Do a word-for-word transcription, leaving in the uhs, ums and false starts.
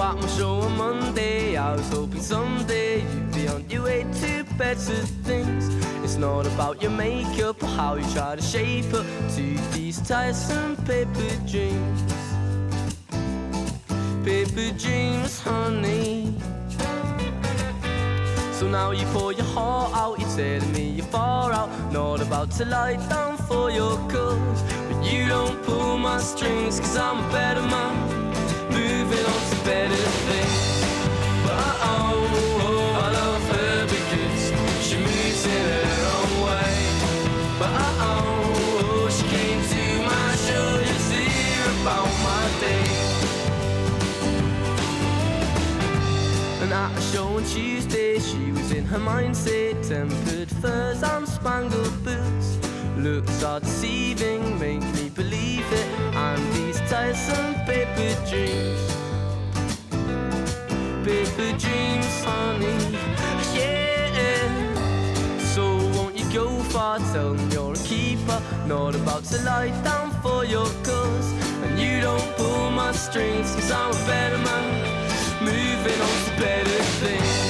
at my show on Monday, I was hoping someday you'd be on your way to better things. It's not about your makeup or how you try to shape up to these tiresome paper dreams. Paper dreams, honey. So now you pour your heart out, you're telling me you're far out, not about to lie down for your cause. But you don't pull my strings, cause I'm a better man, moving on to better things. But oh, oh, I love her because she moves in her own way. But oh, oh, she came to my show just to hear about my day. And at a show on Tuesday, she was in her mindset, tempered furs and spangled boots. Looks are deceiving, make me believe it, and these tiresome paper dreams. Paper dreams, honey, yeah. So won't you go far, tell them you're a keeper, not about to lie down for your cause. And you don't pull my strings, cause I'm a better man, moving on to better things.